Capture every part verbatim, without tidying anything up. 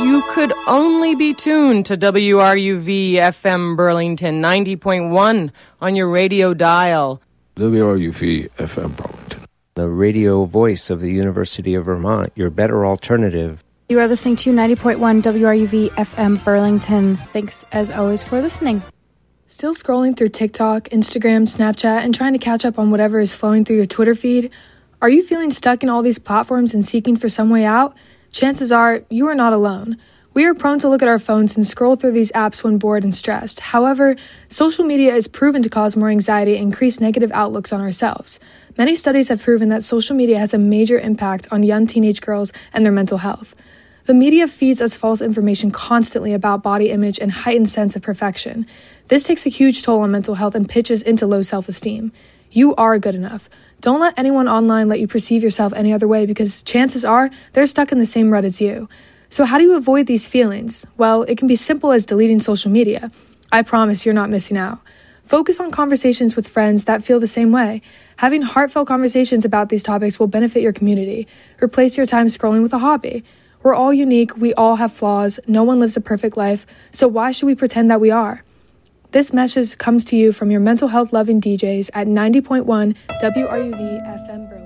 you could only be tuned to W R U V F M Burlington ninety point one on your radio dial. W R U V F M Burlington. The radio voice of the University of Vermont, your better alternative. You are listening to ninety point one W R U V F M Burlington. Thanks, as always, for listening. Still scrolling through TikTok, Instagram, Snapchat, and trying to catch up on whatever is flowing through your Twitter feed? Are you feeling stuck in all these platforms and seeking for some way out? Chances are you are not alone. We are prone to look at our phones and scroll through these apps when bored and stressed. However, social media is proven to cause more anxiety and increase negative outlooks on ourselves. Many studies have proven that social media has a major impact on young teenage girls and their mental health. The media feeds us false information constantly about body image and heightened sense of perfection. This takes a huge toll on mental health and pitches into low self-esteem. You are good enough. Don't let anyone online let you perceive yourself any other way, because chances are they're stuck in the same rut as you. So how do you avoid these feelings? Well, it can be simple as deleting social media. I promise you're not missing out. Focus on conversations with friends that feel the same way. Having heartfelt conversations about these topics will benefit your community. Replace your time scrolling with a hobby. We're all unique, we all have flaws, no one lives a perfect life, so why should we pretend that we are? This message comes to you from your mental health loving D Js at ninety point one W R U V F M Burlington.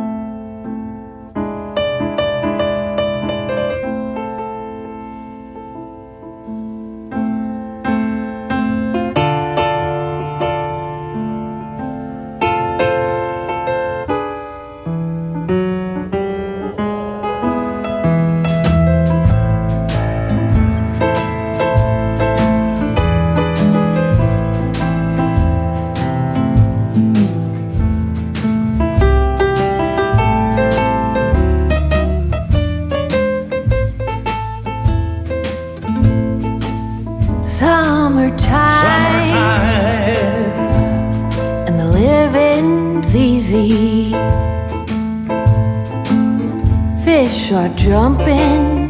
Fish are jumping,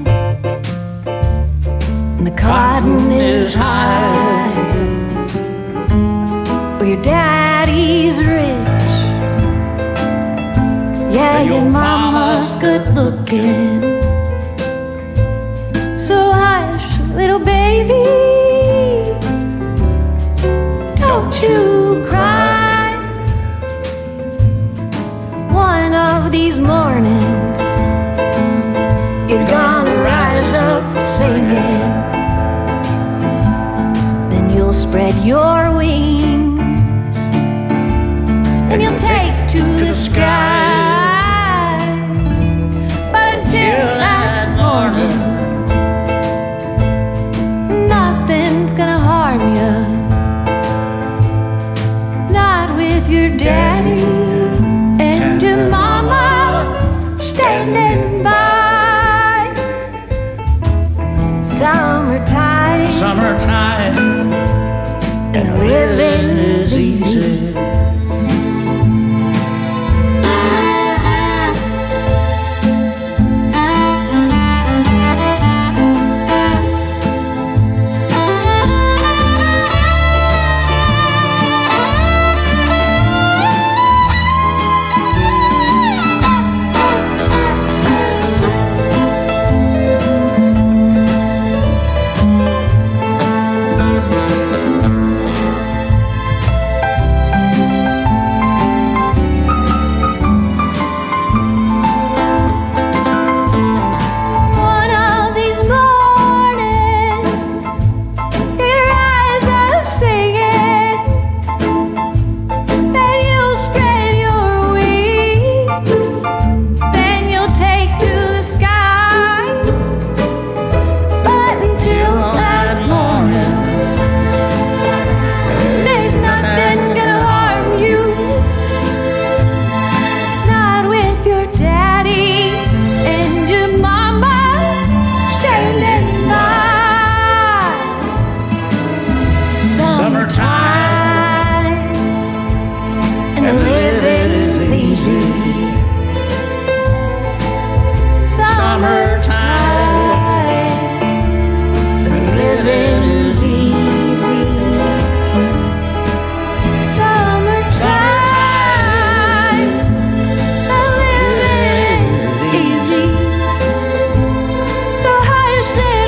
and the cotton is high. Oh, your daddy's rich, yeah, your mama's good looking. So hush, little baby, don't you cry. One of these mornings you're gonna rise up singing. Then you'll spread your wings and you'll take to the sky. But until that morning, nothing's gonna harm you. Not with your daddy and your mama standing by. Summertime, summertime, and living is easy. Say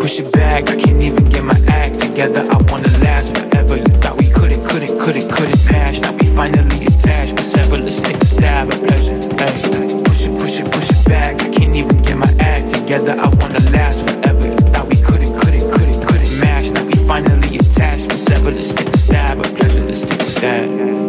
push it back. I can't even get my act together. I wanna last forever. You thought we couldn't, couldn't, couldn't, couldn't match. Now we finally attached, but sever, let's take a stab at pleasure. Hey, push it, push it, push it back. I can't even get my act together. I wanna last forever. You thought we couldn't, couldn't, couldn't, couldn't match. Now we finally attached, but sever, let's take a stab at pleasure. Let's take a stab.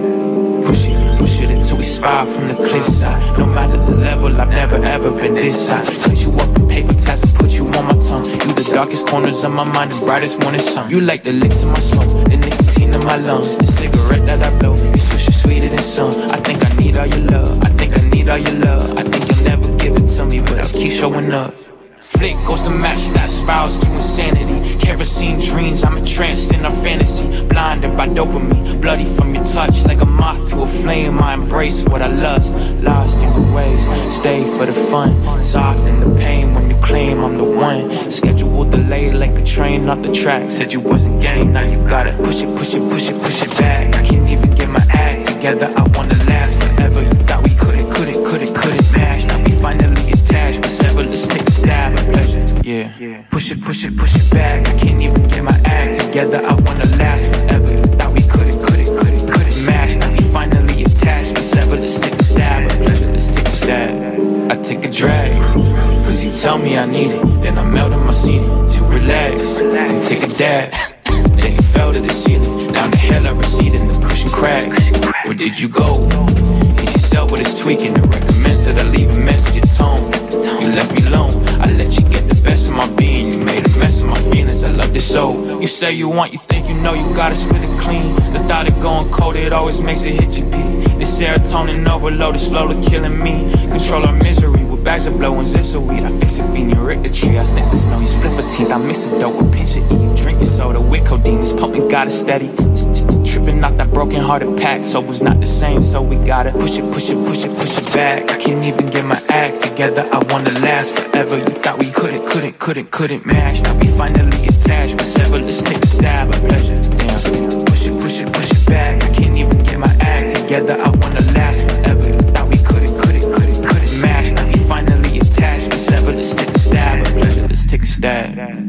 Push it, push it until we spiral from the cliff side. No matter the level, I've never ever been this high. Cut you up in paper tats and put you on my tongue. You the darkest corners of my mind, the brightest morning sun. You like the lick to my smoke, the nicotine in my lungs, the cigarette that I blow. You swish it sweeter than sun. I think I need all your love. I think I need all your love. I think you'll never give it to me, but I'll keep showing up. Flick goes to match that spirals to insanity. Kerosene dreams, I'm entranced in our fantasy. Blinded by dopamine, bloody from your touch. Like a moth to a flame, I embrace what I lust. Lost in the waves, stay for the fun. Soft in the pain when you claim I'm the one. Schedule delayed like a train off the track. Said you wasn't game, now you gotta push it, push it, push it, push it back. I can't even get my act together, I wanna last forever. You thought we couldn't, couldn't, couldn't, couldn't match. Now we finally attached, but sever, let's take a stab. Pleasure. Yeah. yeah, push it, push it, push it back. I can't even get my act together. I wanna last forever. You thought we couldn't, couldn't, couldn't, couldn't match. Now we finally attached. But sever, let's take a stab. A pleasure, let's take a stab. I take a drag, cause you tell me I need it. Then I melt in my seating to relax. You take a dab, then you fell to the ceiling. Down the hill I receded, the cushion cracks. Where did you go? Hit yourself with it's tweaking. It recommends that I leave a message at tone. You left me alone, I let you get the best of my being. You made a mess of my feelings, I loved it so. You say you want, you think you know, you gotta split it clean. The thought of going cold, it always makes it hit your peak. This serotonin overload is slowly killing me. Control our misery with bags of blowing zips of weed. I fix it, feed you the tree. I snip the snow, you split for teeth. I miss a dope with pinch of E. You drink your soda with codeine. This pumping got it steady. Tripping out that broken hearted pack. So it's not the same, so we gotta push it, push it, push it, push it back. I can't even get my act together. I wanna last forever. You thought we couldn't, couldn't, couldn't, couldn't match. Now we finally attached, but sever, let's take a stab at pleasure. Damn, push it, push it, push it back. I can't even get my act together. I wanna last forever. You thought we couldn't, couldn't, couldn't, couldn't match. Now we finally attached, but sever, let's take a stab at pleasure. Let's take a stab.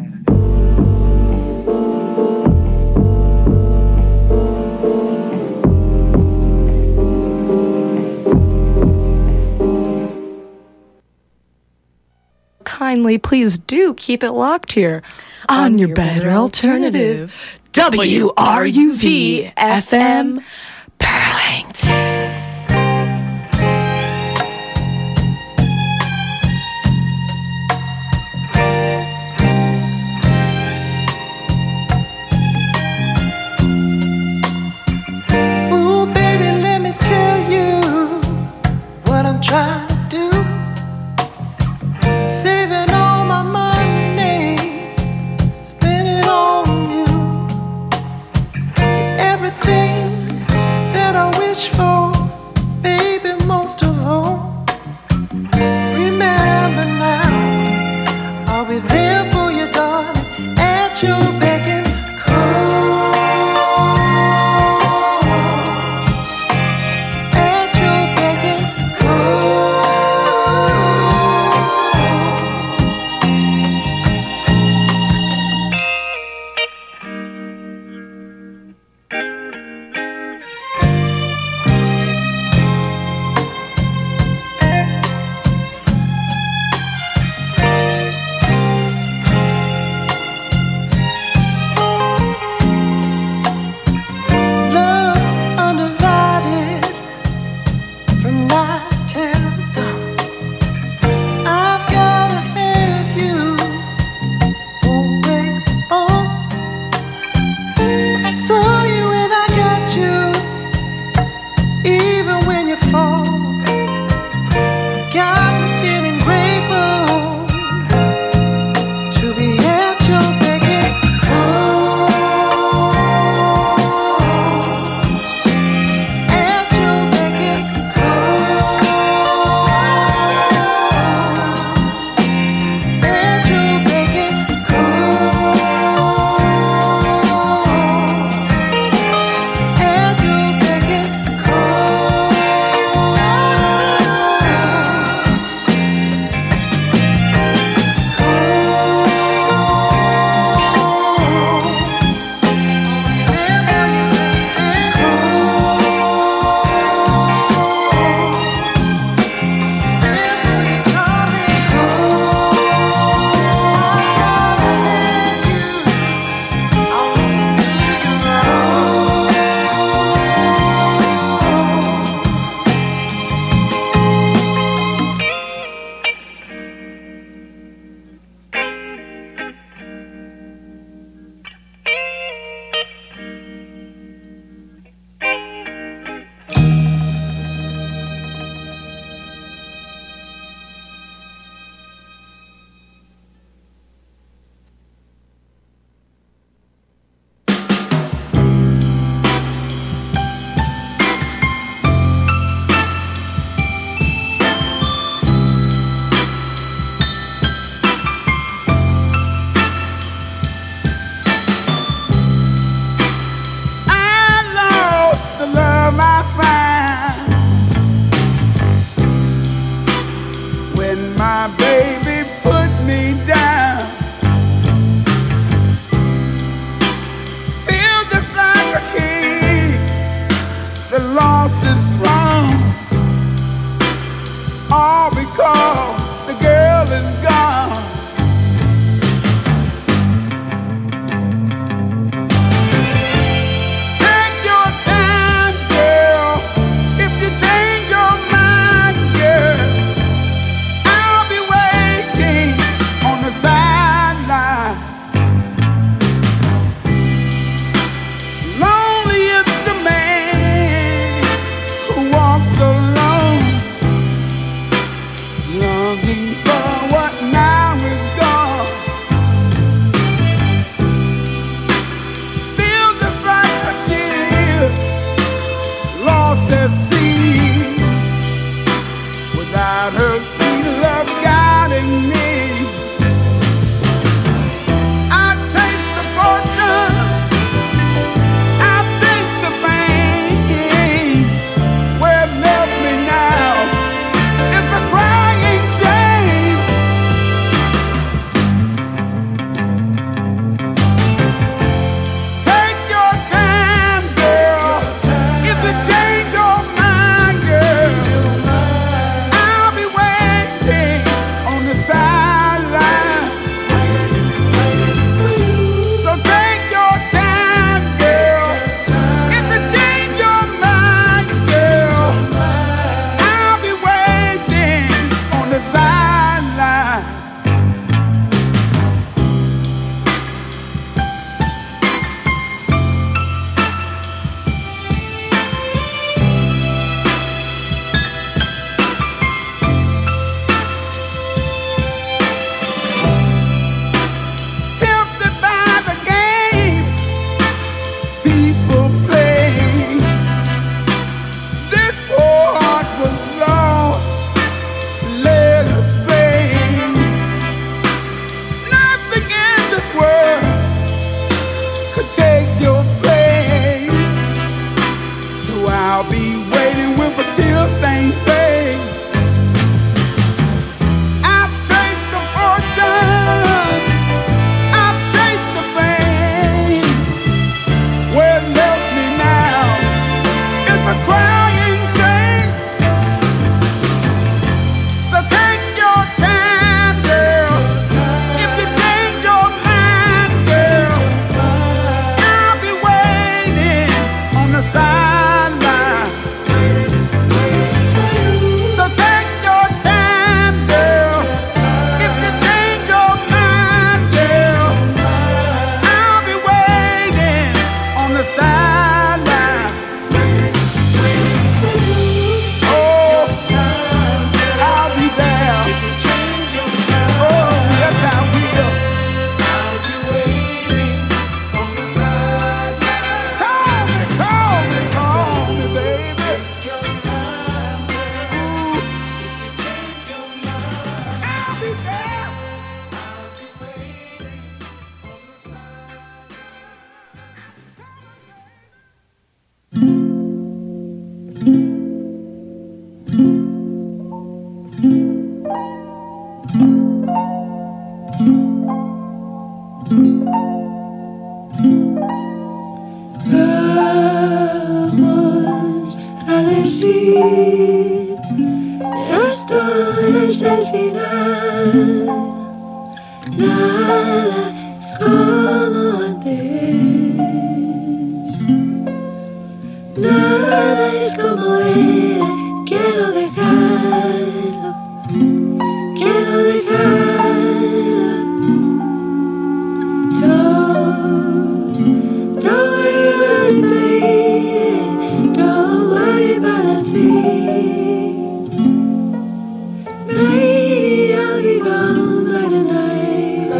Kindly, please do keep it locked here on, on your, your better, better alternative, alternative. W R U V F M Burlington. Ooh, baby, let me tell you what I'm trying to do. Saving all my money, spend it on you. You're everything that I wish for, baby, most of all. Remember now, I'll be there for you, darling, at your beck and call. At your beck and call. lost his throne, all because the girl is gone. Take your time, girl. If you change your mind, girl, I'll be waiting on the sidelines. Lonely is the man who walks alone, longing for what now is gone. Feel just like a ship lost at sea, without her sweet love guiding me. I taste the fortune, I taste the fame. Where it left me now, it's a crying shame. Take your time, girl. If you change your mind, girl, I'll be waiting on the sidelines. So take your time, girl. If you change your mind, girl, I'll be waiting on the sidelines. Tempted by the games people play, this poor heart was lost, led astray. Nothing in this world could take your place, so I'll be waiting with a tear-stained face. I've traced the fortune, I've traced the fame. Where it left me now is a crying shame. So take your time, girl. If you change your mind, girl, I'll be waiting on the sidelines. So take your time, girl. If you change your mind, girl, I'll be waiting on the sidelines. Oh, I'll be there. Oh, yes, I will. I'll be waiting on the sidelines. Call me, call me, call me, baby. Your time, ooh, if you change your mind, I'll be there. I'll be waiting on the sidelines. Vamos a decir, esto es el final. Nada es como antes. Nada es como era. Quiero dejarlo. Quiero dejarlo. Don't, don't worry, baby. Don't worry about a thing. Baby, I'll be gone by the night.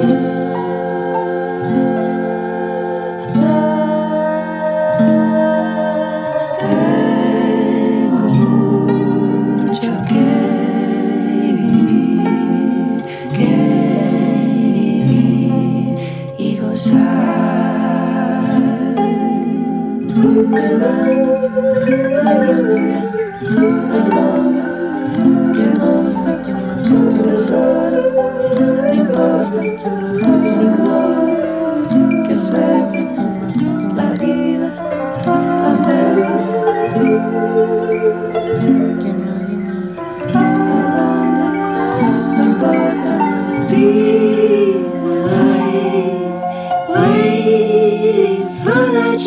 Tengo mucho que vivir, que vivir y gozar. Que no está tesoro, no importa, ignora, que suerte la vida, la muerte.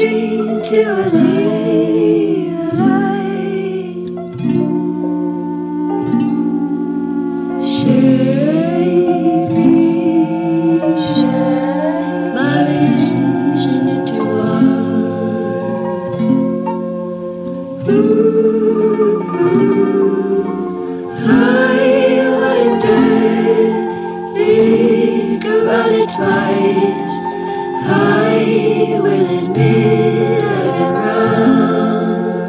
dream till I leave the light. Shake me, shine my vision into one. Ooh, I wouldn't dare think about it twice. I will admit I've been wrong.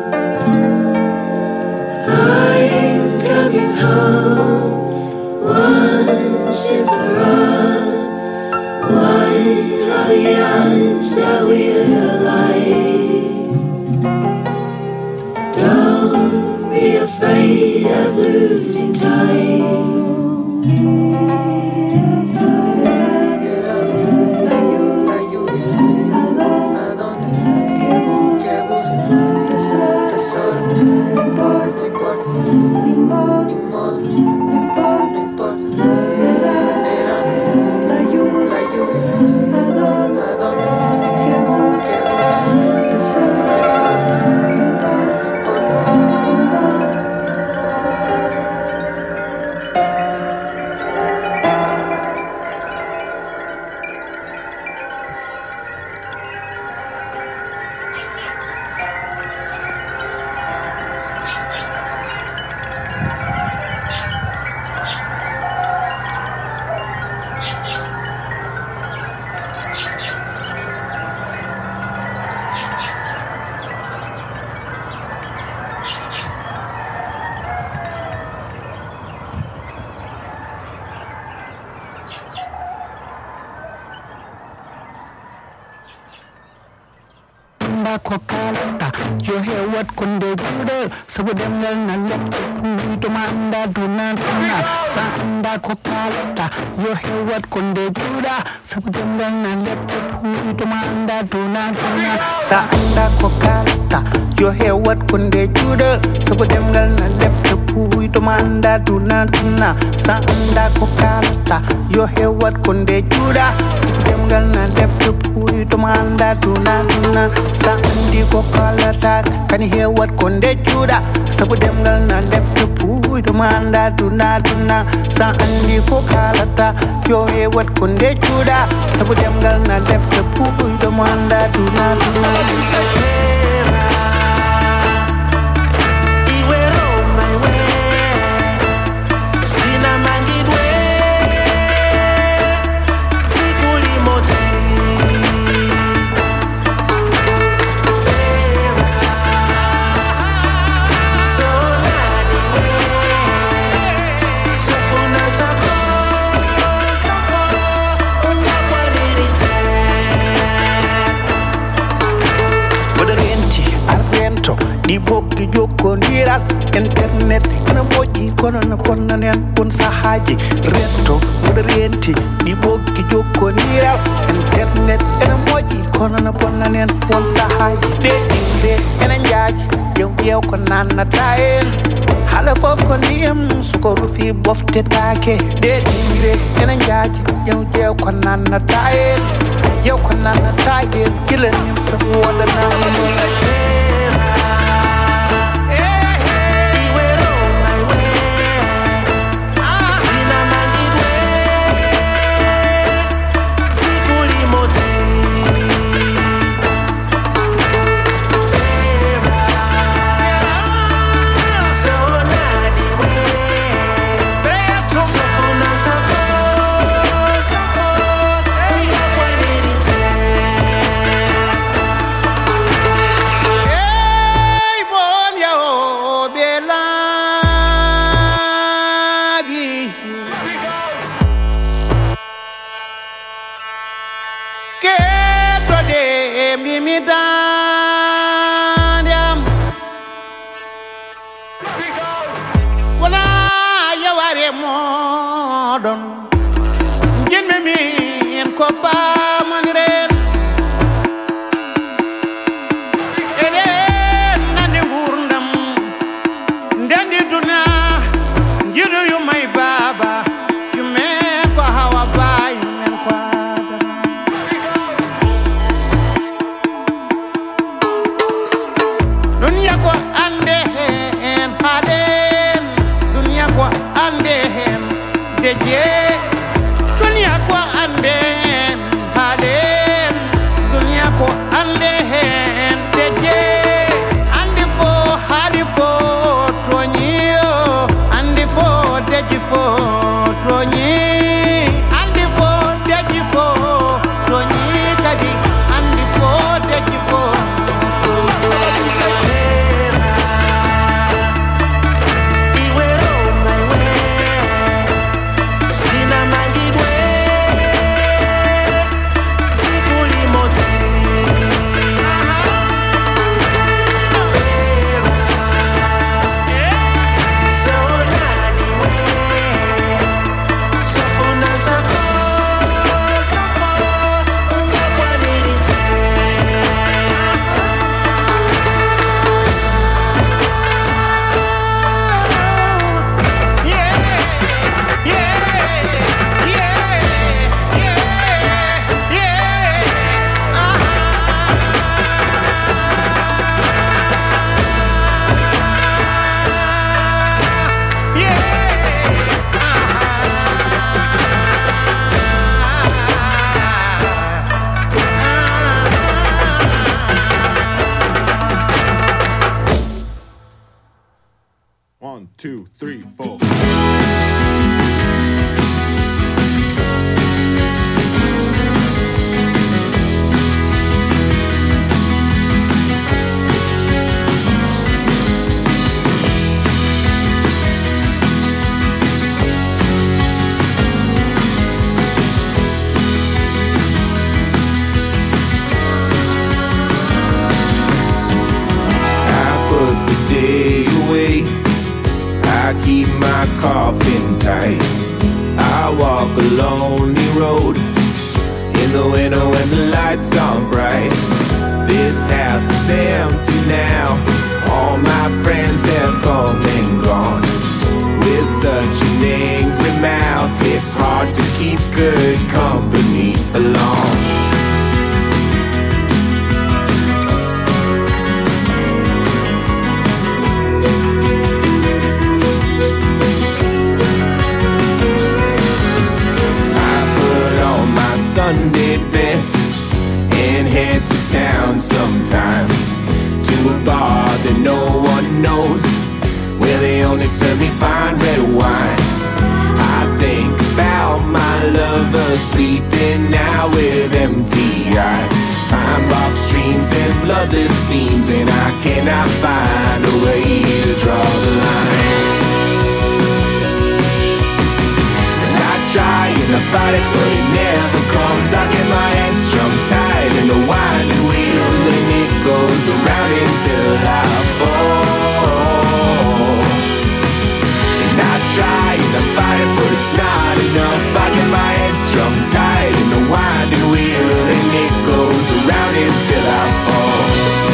I'm coming home once and for all. One of the odds that we're alive. Don't be afraid of losing time. Kokalata, you hear what kunde gude, so with them na let who to manda do not sanda kokalata, you hear what kunde guda, so with them na let who to manda do not sanda kokalata, you hear what kunde gude, so with them na let who to manda do not sanda kokalata, you hear what kunde guda, so with them na let who to manda do not Sandi ko kalata, can you hear what konde juda? Sabu dem gal na lep to poo, the manda do na do na. Sandi ko kalata, yo hear what konde juda? Sabu dem gal na lep to poo, the manda do na do na. Di bokki jokko ndiral internet ena moƴƴi kono no ponnanen won sahaji retto moɗo renti di bokki jokko ndiral internet ena moƴƴi kono no ponnanen won sahaji ɗeɗɗinde ena jaaji jew ƴeew ko nannata en haala fof ko ndiyam suko rufi boftetake ɗeɗɗinde ena jaaji jew ƴeew ko nannata en ƴeew ko nannata en gilanim sabu waɗanama deje dunia ko anden halen dunia ko anden deje andi fo hadi fo tonyo andi fo deji fo tonyi andi fo deji fo tonyi kadi andi fo deji fo Two, three, four. I put the day away, I keep my coffin tight. I walk a lonely road in the winter when the lights aren't bright. This house is empty now, all my friends have come and gone. With such an angry mouth, it's hard to keep good company for long. Sunday best and head to town sometimes, to a bar that no one knows, where they only serve me fine red wine. I think about my lover sleeping now with empty eyes, pine box dreams and bloodless scenes, and I cannot find a way to draw the line. Trying to fight it, but it never comes. I get my hands strung tight in the winding wheel, and it goes around until I fall. And I trying to fight it, but it's not enough. I get my hands strung tight in the winding wheel, and it goes around until I fall.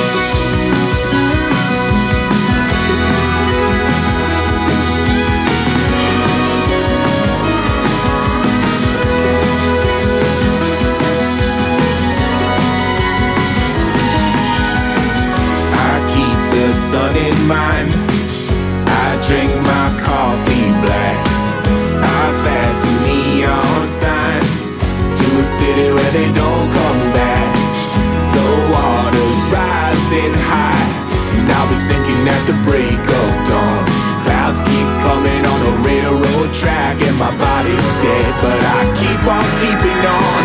Sun in mind, I drink my coffee black. I fasten neon signs to a city where they don't come back. The water's rising high, and I'll be sinking at the break of dawn. Clouds keep coming on a railroad track, and my body's dead, but I keep on keeping on.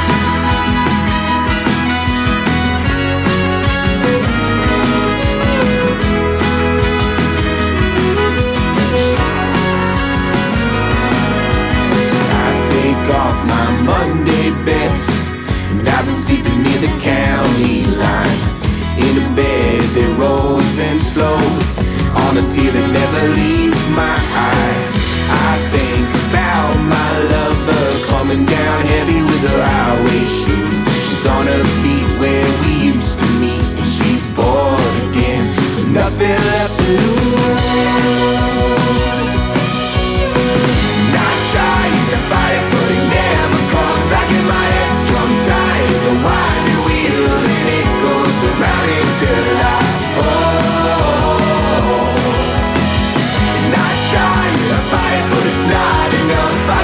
Off my Monday best, and I've been sleeping near the county line, in a bed that rolls and flows on a tear that never leaves my eye. I think about my lover coming down heavy with her highway shoes. She's on her feet where we used to meet, and she's bored again, with nothing left to lose. Not trying to fight it, but it never comes. I get my head strung tight in the winding wheel, and it goes around until I fall. Not trying to fight it, but it's not enough. I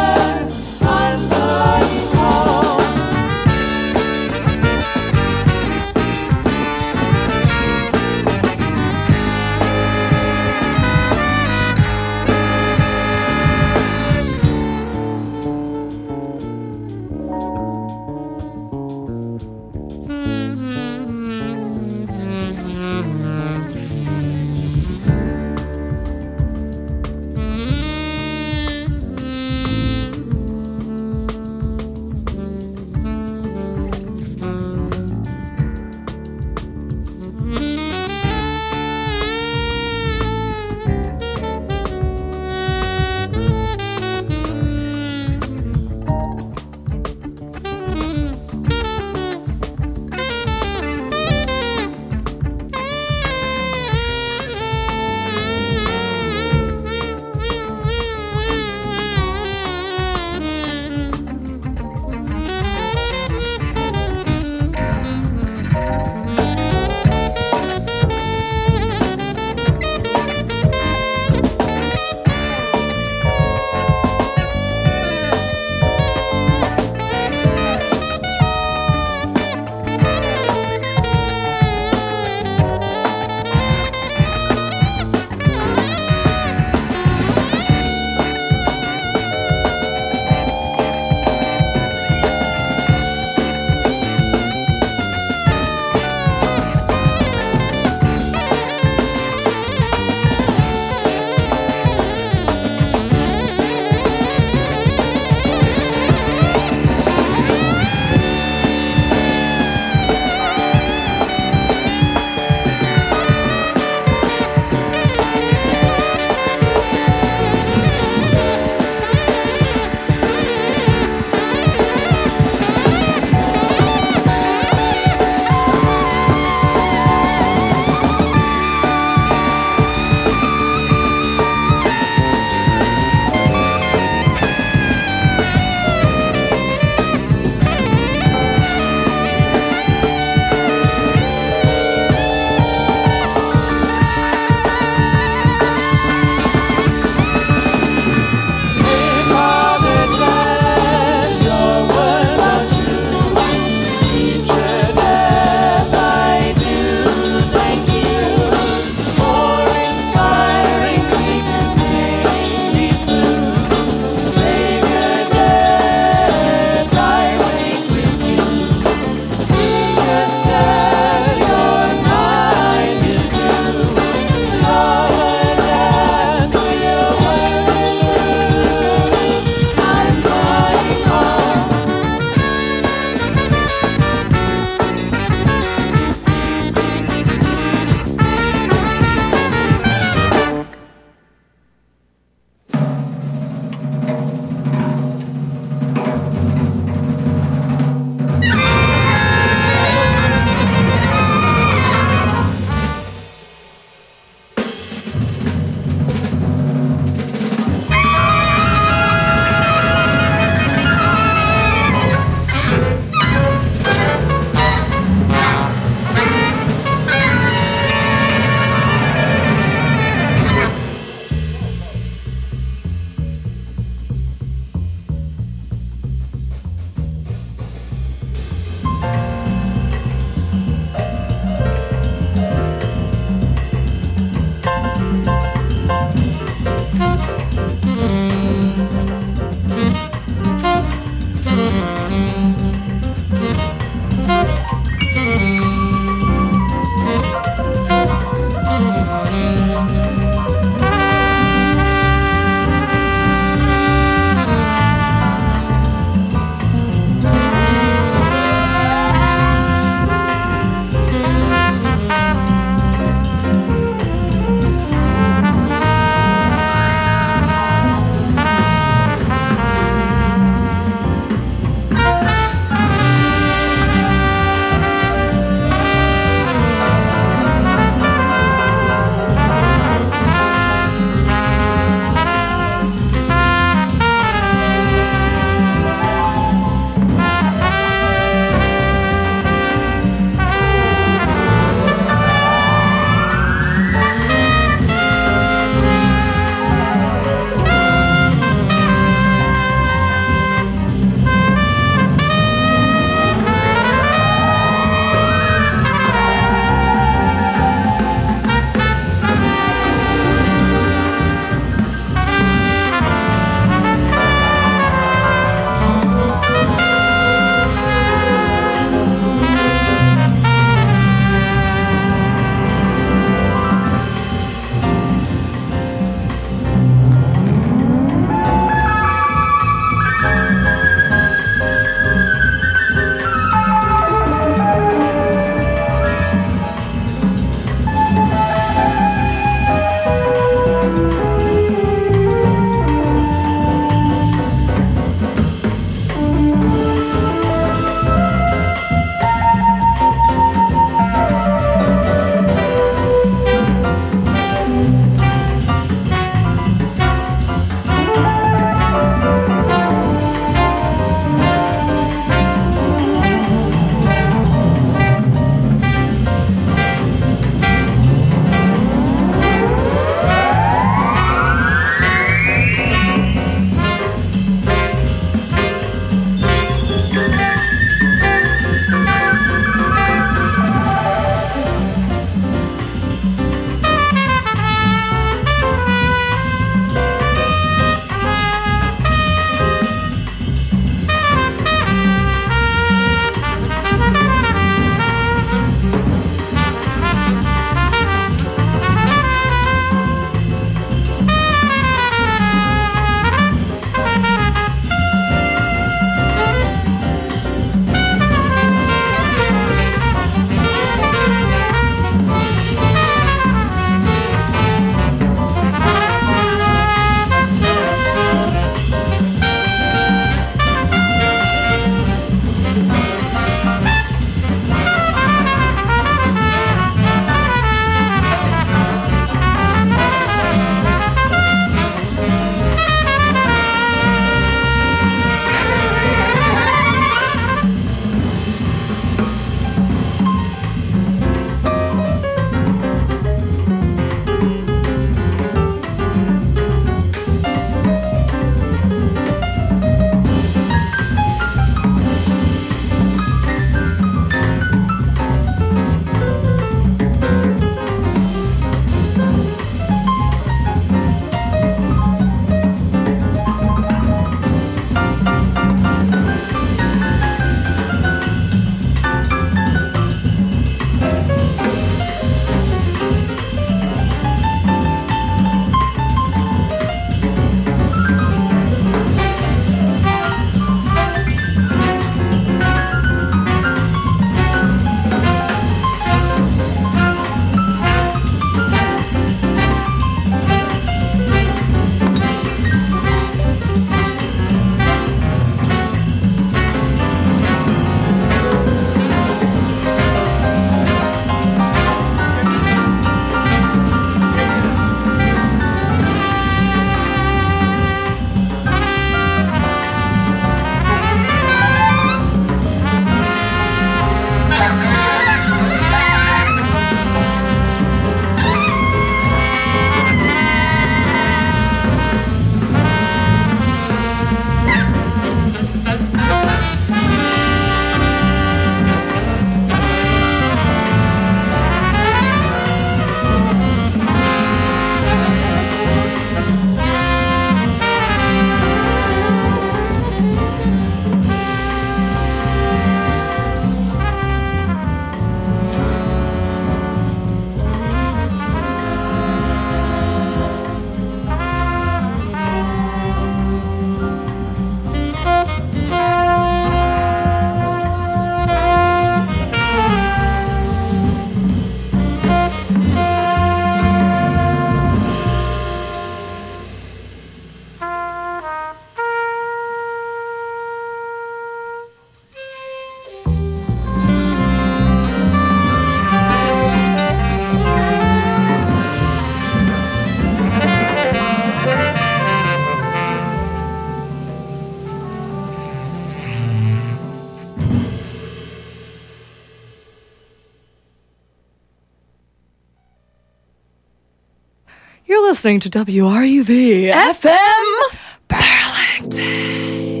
You're listening to W R U V F M Burlington.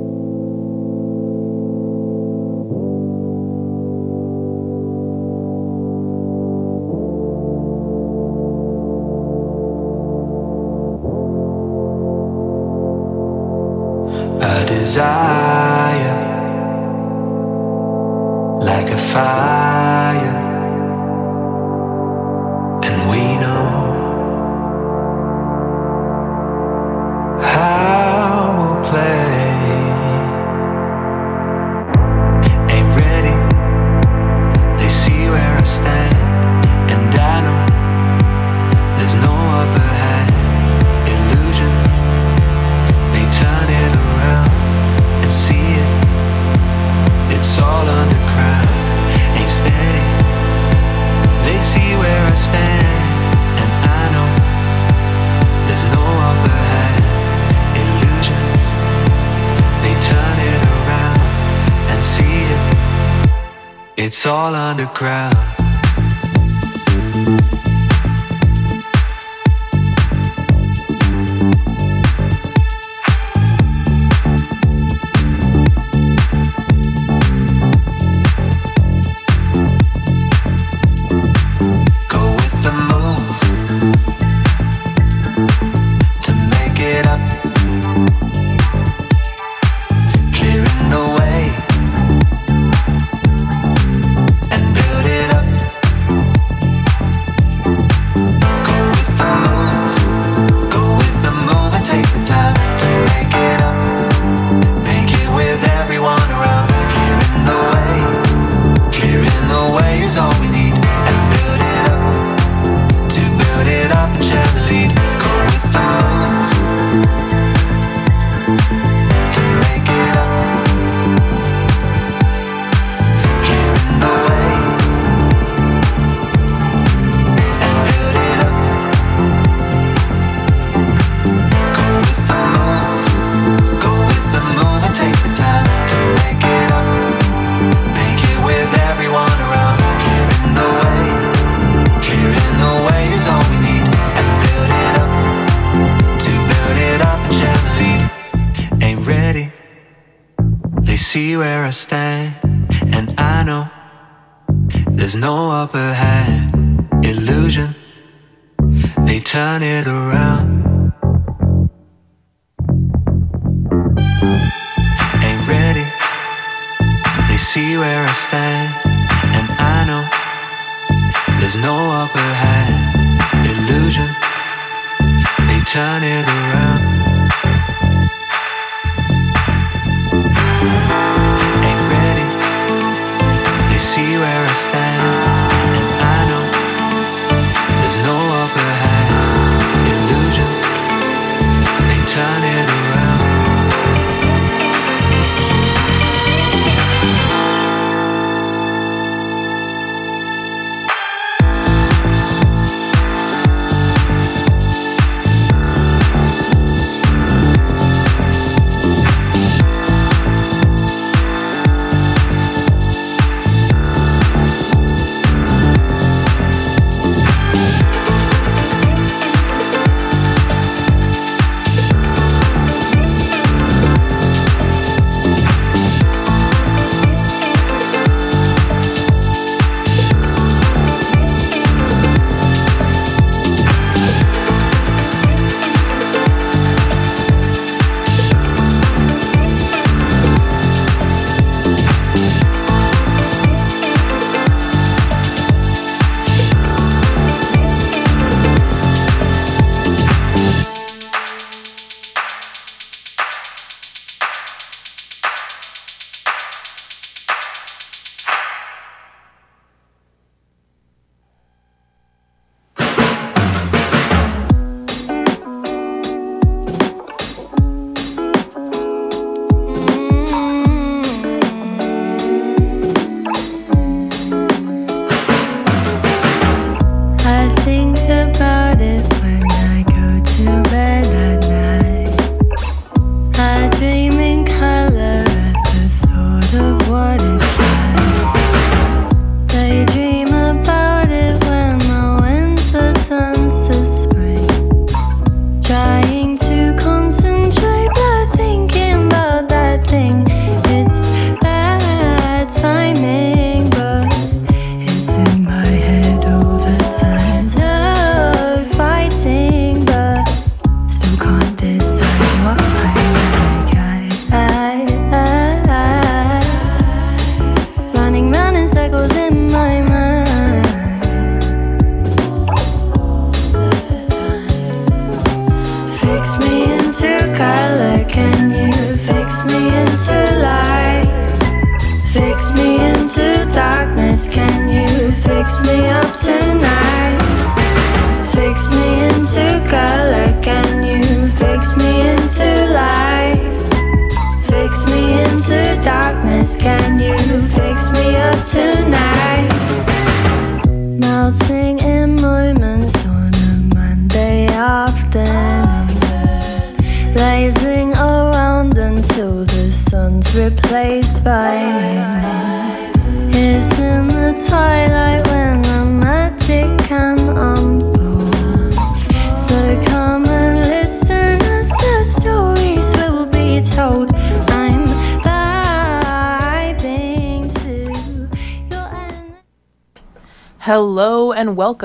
A desire, like a fire, and we know how we'll play. Ain't ready, they see where I stand, and I know there's no upper hand. Illusion, they turn it around and see it. It's all underground, ain't steady. They see where I stand, and I know there's no upper hand. Illusion, they turn it around and see it. It's all underground. up tonight. Melting in moments on a Monday afternoon, lazing around until the sun's replaced by me. It's in the twilight when the magic can unfold. So come and listen as the stories will be told. I'm vibing to your end. Hello and welcome.